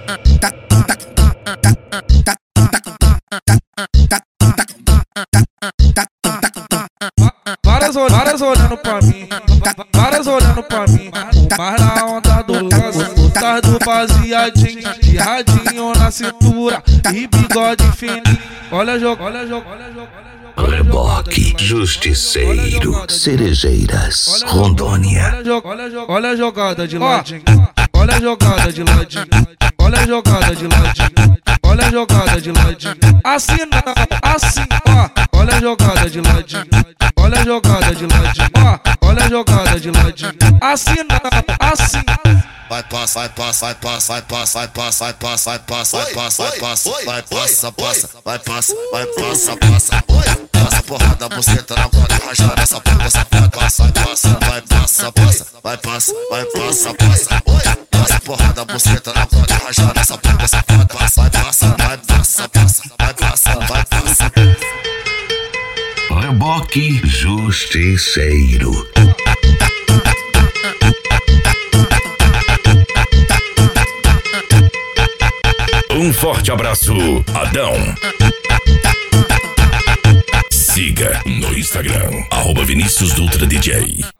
Várias olhando pra mim, várias olhando pra mim. Mas na onda do lance, tá do baseadinho, de radinho na cintura e bigode fininho. Olha jogo, olha jogo, olha jogo. Reboque, Justiceiro, Cerejeiras, Rondônia. Olha a jogada de ladinho, olha a jogada de ladinho, olha a jogada de ladinho, olha a jogada de ladinho. Assim não, assim, ó, olha a jogada de ladinho, olha a jogada de ladinho, ó, olha a jogada de ladinho. Assim não, assim. Vai passa, vai passa, vai passa, vai passa, vai passa, vai passa, vai passa, vai passa, vai passa, vai passa, passa, vai passa, vai passa, passa. Passa porrada, buceta na bola, rajada essa porra, vai passa, vai passa, vai passa, passa, vai passa, vai passa, passa. Passa porrada, buceta na bola, rajada essa porra, vai passa, vai passa, vai passa, passa, vai passa, vai passa. Reboque, Justiceiro. Um forte abraço, Adão. Siga no Instagram, @ViniciusDutraDJ.